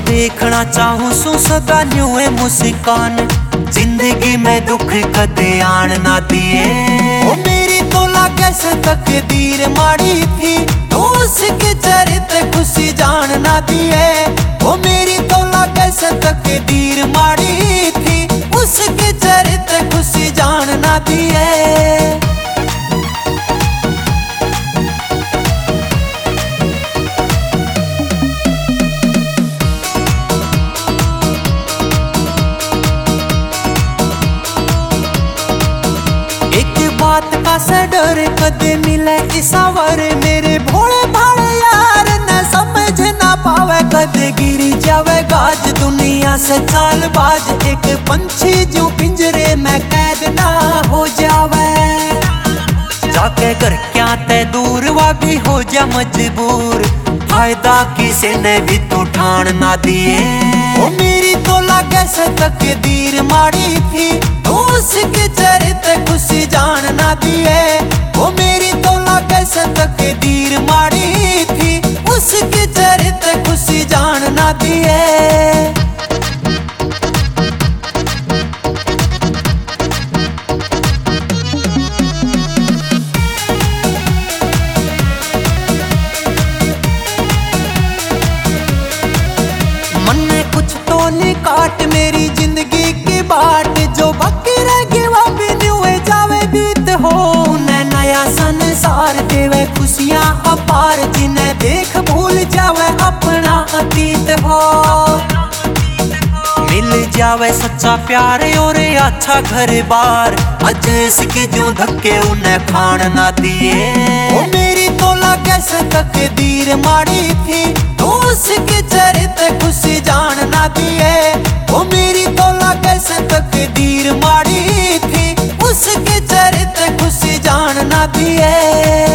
देखना चाहूं सू सदा न्यू है मुस्कान, जिंदगी में दुख कदे आन ना दिए। ओ मेरी तो लागे से तकदीर माड़ी थी, तो उसके चरित्र खुशी जान ना दिए। ओ मेरी तो लागे से तकदीर माड़ी थी, उसके चरित्र खुशी जान ना दिए। बात का से डर कदे मिले इसावर, मेरे भोले भाले यार न समझ ना पावे, कदे गिरी जावे गाज दुनिया से चाल बाज। एक पंछी जो पिंजरे में कैद ना हो जावे, जाके घर क्या ते दूर वा भी हो जा मजबूर, फायदा किसी ने भी तो ठान ना दिए। ओ मेरी तो लागे से तकदीर माड़ी थी, तो उसके चरित्र खुशी जान ना दिए। ओ मेरी तो लागे से तकदीर माड़ी थी, उसके चरित्र खुशी जान ना दिए। काट मेरी जिंदगी की बाट, जो बाकी रह गई वो भी न्यूए जावे बीत हो। उन्हें नया संसार देवे खुशियां अपार, जिन्हें देख भूल जावे अपना अतीत हो। मिल जावे सच्चा प्यार और अच्छा घर बार, अज इसके जो धक्के उन्हें खान ना दिए। ओ मेरी तो लागे से तकदीर माड़ी थी, तो उसके चरित्र खुशी जान ना दिए। ओ मेरी तो लागे से तकदीर माड़ी थी, उसके चरित्र खुशी जान ना दिए।